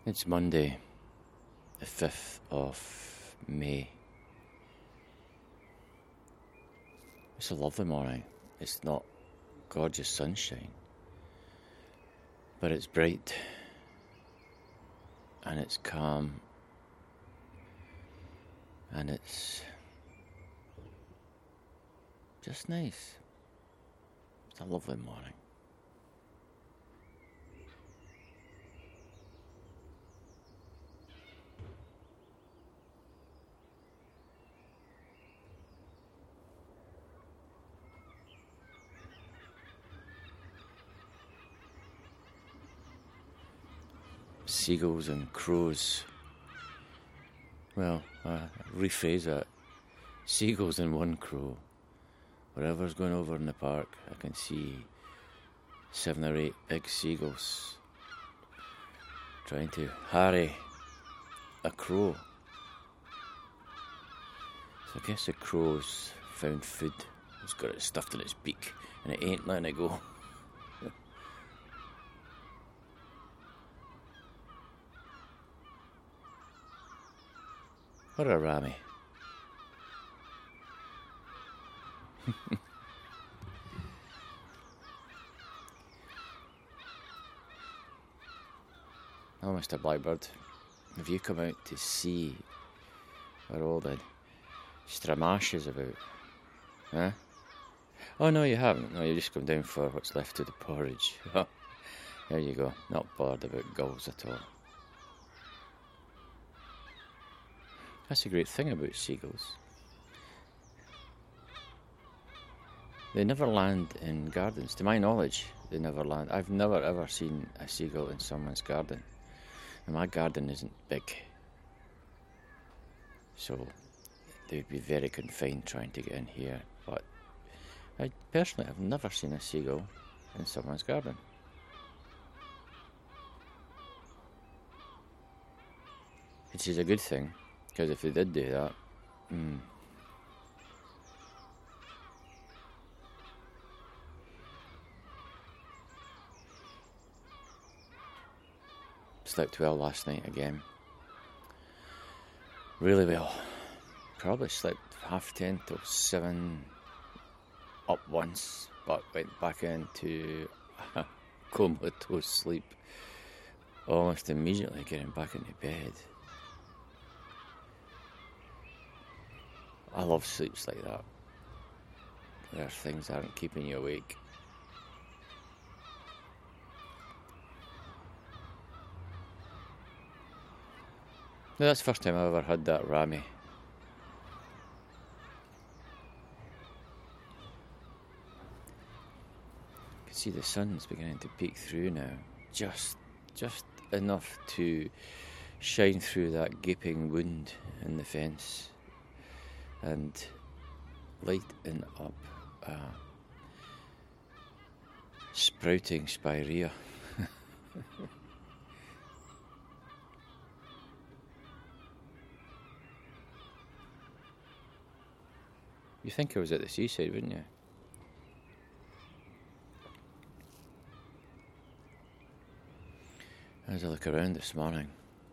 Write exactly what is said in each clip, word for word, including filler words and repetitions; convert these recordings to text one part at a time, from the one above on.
It's Monday, the fifth of May. It's a lovely morning. It's not gorgeous sunshine, but it's bright and it's calm and it's just nice. It's a lovely morning. Seagulls and crows. Well, uh, rephrase that. Seagulls and one crow. Wherever's going over in the park, I can see seven or eight big seagulls trying to harry a crow. So I guess the crow's found food. It's got it stuffed in its beak and it ain't letting it go. What a rammy. Oh, Mister Blackbird, have you come out to see where all the stramash is about? Huh? Oh, no, you haven't. No, you just come down for what's left of the porridge. Oh, there you go. Not bothered about gulls at all. That's a great thing about seagulls. They never land in gardens. To my knowledge, they never land. I've never ever seen a seagull in someone's garden. And my garden isn't big. So they'd be very confined trying to get in here. But I personally have never seen a seagull in someone's garden. Which is a good thing. Because if they did do that, hmm. Slept well last night again. Really well. Probably slept half ten till seven up once, but went back into comatose sleep almost immediately getting back into bed. I love sleeps like that, where things aren't keeping you awake. No, that's the first time I ever had that rammy. You can see the sun's beginning to peek through now, just, just enough to shine through that gaping wound in the fence and lighten up a sprouting spirea. You think I was at the seaside, wouldn't you? As I look around this morning,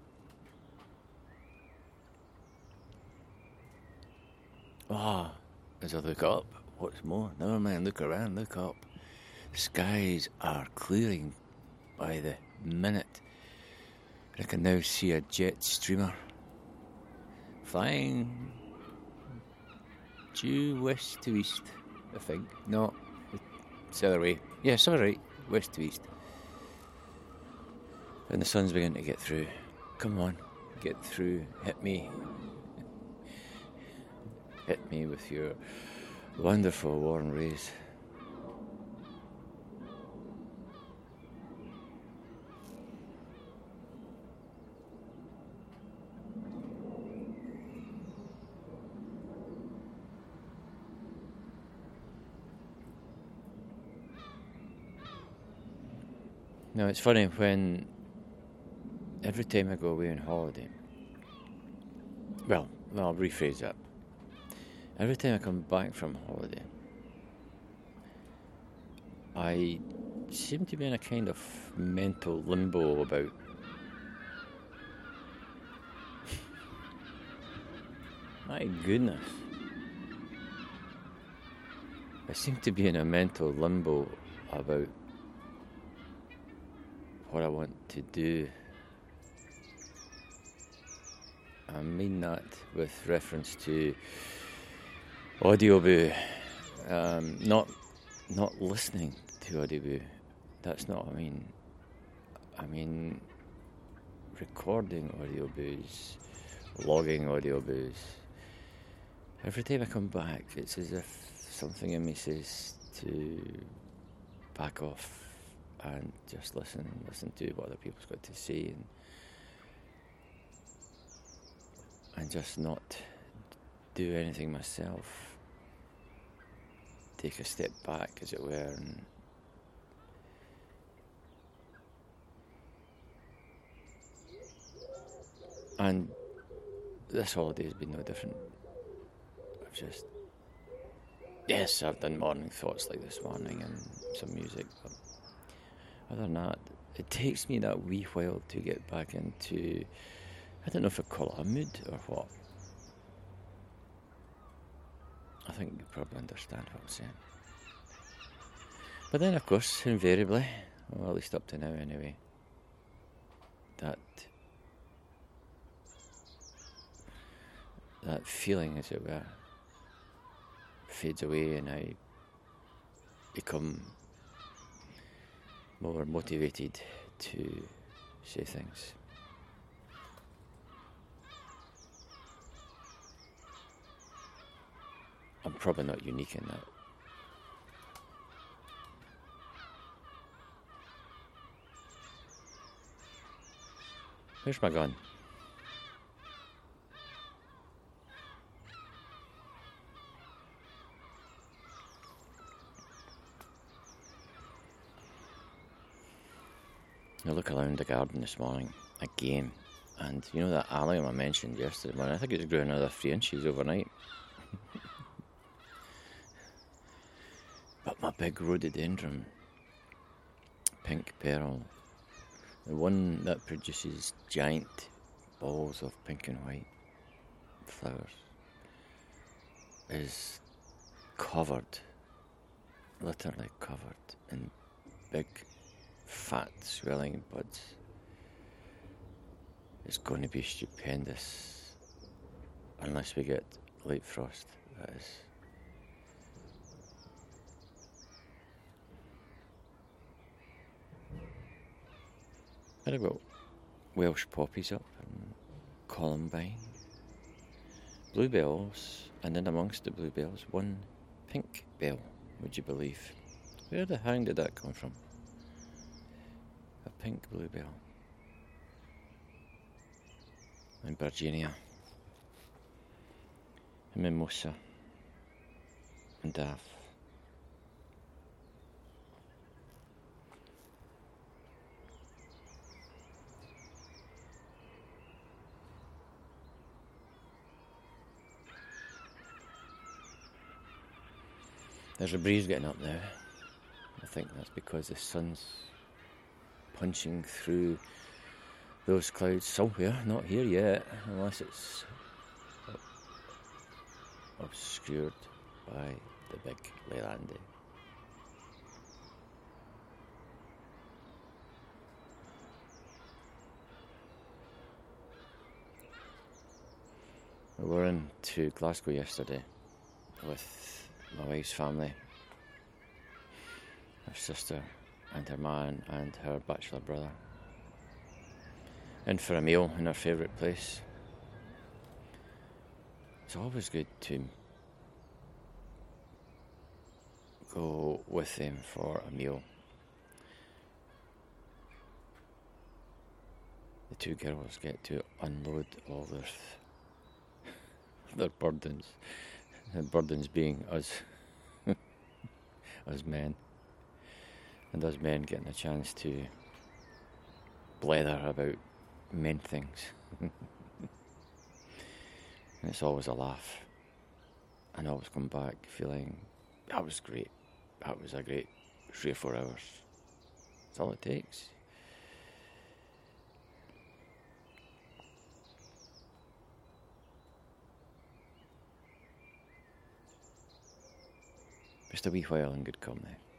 ah, as I look up, what's more, never mind, look around, look up. The skies are clearing by the minute. I can now see a jet streamer flying due west to east, I think. No, it's the other way. Yes, all right, west to east. And the sun's beginning to get through. Come on, get through, hit me. Hit me with your wonderful warm rays. Now, it's funny when every time I go away on holiday, well, well, I'll rephrase that. Every time I come back from holiday, I seem to be in a kind of mental limbo about My goodness. I seem to be in a mental limbo about what I want to do. I mean that with reference to Audioboo. Um, not not listening to Audioboo. That's not what I mean. I mean recording audioboos, logging audioboos. Every time I come back, it's as if something in me says to back off and just listen, listen to what other people's got to say, and and just not do anything myself. Take a step back, as it were, and and this holiday has been no different. I've just yes, I've done morning thoughts like this morning and some music, but other than that, it takes me that wee while to get back into, I don't know if I'd call it a mood or what. I think you probably understand what I'm saying. But then, of course, invariably, well, at least up to now anyway, that that feeling, as it were, fades away, and I become more motivated to say things. I'm probably not unique in that. Where's my gun? I look around the garden this morning again, and you know that allium I mentioned yesterday morning, I think it's grew another three inches overnight. But my big rhododendron, pink pearl, the one that produces giant balls of pink and white flowers, is covered, literally covered in big, fat, swelling buds. It's going to be stupendous, unless we get late frost, that is. I've got Welsh poppies up and columbine, bluebells, and in amongst the bluebells, one pink bell, would you believe? Where the hang did that come from? A pink bluebell. And Virginia, and mimosa, and daff. There's a breeze getting up now. I think that's because the sun's punching through those clouds somewhere, not here yet, unless it's obscured by the big Leilande. We were into Glasgow yesterday with my wife's family, her sister and her man and her bachelor brother, in for a meal in our favourite place. It's always good to go with them for a meal. The two girls get to unload all their their burdens. The burdens being us, us men, and us men getting a chance to blether about men things. And it's always a laugh. And I always come back feeling, that was great. That was a great three or four hours. That's all it takes. Just a wee while in good company.